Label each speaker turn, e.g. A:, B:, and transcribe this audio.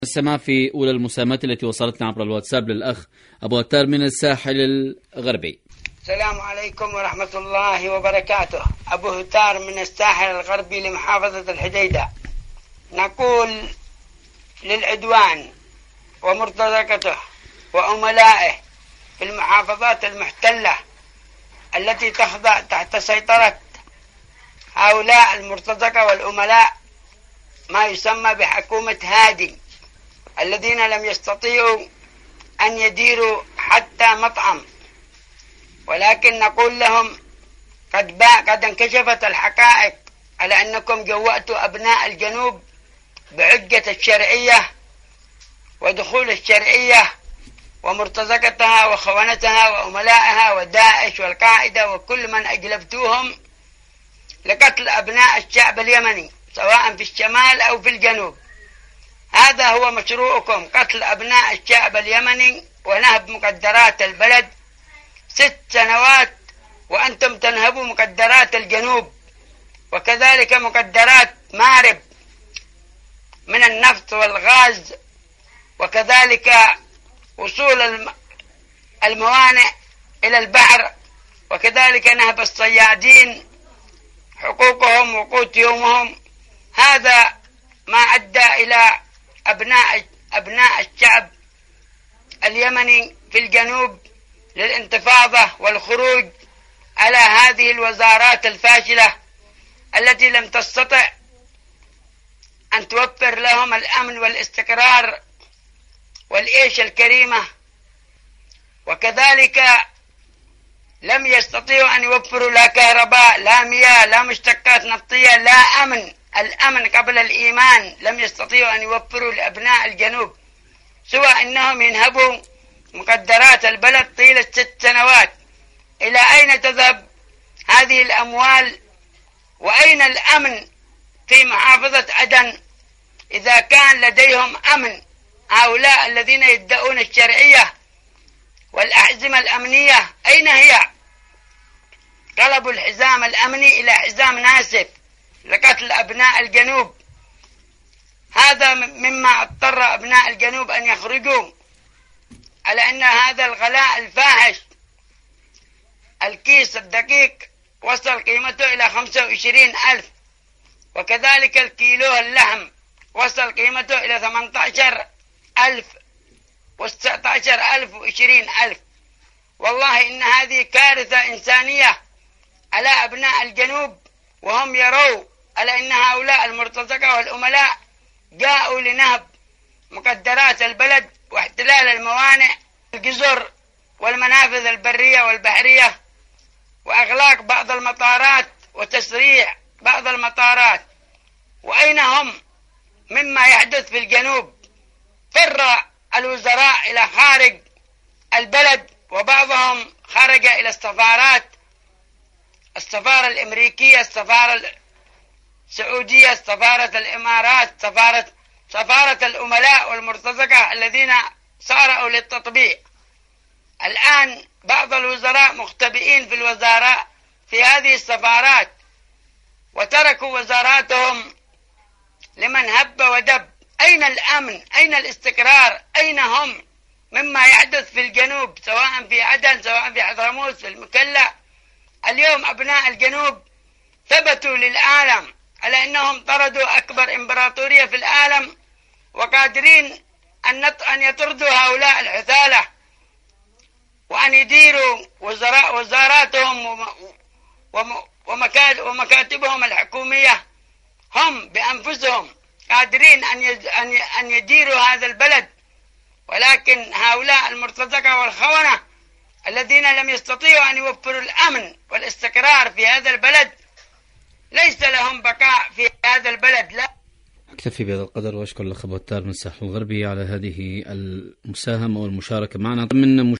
A: السماع في أولى المساهمات التي وصلتنا عبر الواتساب للأخ أبو عتار من الساحل الغربي.
B: السلام عليكم ورحمة الله وبركاته. أبو عتار من الساحل الغربي لمحافظة الحديدة. نقول للعدوان ومرتزقته وأملائه في المحافظات المحتلة التي تخضع تحت سيطرة هؤلاء المرتزقة والأملاء ما يسمى بحكومة هادي، الذين لم يستطيعوا أن يديروا حتى مطعم، ولكن نقول لهم قد انكشفت الحقائق على أنكم جوأتوا أبناء الجنوب بعجة الشرعية ودخول الشرعية ومرتزقتها وخونتها وأملائها وداعش والقاعدة وكل من أجلبتوهم لقتل أبناء الشعب اليمني سواء في الشمال أو في الجنوب. هذا هو مشروعكم، قتل أبناء الشعب اليمني ونهب مقدرات البلد 6 سنوات، وأنتم تنهبوا مقدرات الجنوب وكذلك مقدرات مارب من النفط والغاز، وكذلك وصول الموانئ إلى البحر، وكذلك نهب الصيادين حقوقهم وقوت يومهم. هذا ما أدى إلى أبناء الشعب اليمني في الجنوب للانتفاضة والخروج على هذه الوزارات الفاشلة التي لم تستطع أن توفر لهم الأمن والاستقرار والعيش الكريمة، وكذلك لم يستطيعوا أن يوفروا لا كهرباء لا مياه لا مشتقات نفطية لا أمن. الأمن قبل الإيمان لم يستطيعوا أن يوفروا لأبناء الجنوب، سوى أنهم ينهبوا مقدرات البلد طيلة 6 سنوات. إلى أين تذهب هذه الأموال؟ وأين الأمن في محافظة عدن إذا كان لديهم أمن؟ هؤلاء الذين يدعون الشرعية والأحزمة الأمنية أين هي؟ قلبوا الحزام الأمني إلى حزام ناسف لقتل أبناء الجنوب. هذا مما اضطر أبناء الجنوب أن يخرجوا، على أن هذا الغلاء الفاحش. الكيس الدقيق وصل قيمته إلى 25,000، وكذلك الكيلو اللحم وصل قيمته إلى 18,000 و19,000 و20,000. والله إن هذه كارثة إنسانية على أبناء الجنوب، وهم يروا على أن هؤلاء المرتزقة والأملاء جاءوا لنهب مقدرات البلد واحتلال الموانئ الجزر والمنافذ البرية والبحرية وإغلاق بعض المطارات وتسريع بعض المطارات. وأين هم مما يحدث في الجنوب؟ فر الوزراء إلى خارج البلد، وبعضهم خرج إلى السفارات، السفارة الأمريكية، السفارة السعودية، سفارة الإمارات، سفارة الأملاء والمرتزقة الذين سارعوا للتطبيع. الآن بعض الوزراء مختبئين في الوزارة في هذه السفارات، وتركوا وزاراتهم لمن هب ودب. أين الأمن؟ أين الاستقرار؟ أين هم مما يحدث في الجنوب، سواء في عدن سواء في حضرموت في المكلا؟ اليوم أبناء الجنوب ثبتوا للعالم على أنهم طردوا أكبر إمبراطورية في العالم، وقادرين أن يطردوا هؤلاء العثالة وأن يديروا وزاراتهم ومكاتبهم الحكومية. هم بأنفسهم قادرين أن يديروا هذا البلد، ولكن هؤلاء المرتزقة والخونة الذين لم يستطيعوا أن يوفروا الأمن والاستقرار في هذا البلد ليس لهم بقاء في هذا البلد. لا
A: أكتفي بهذا القدر، وأشكر الأخ أبو عتار من الساحل الغربي على هذه المساهمة والمشاركة معنا. من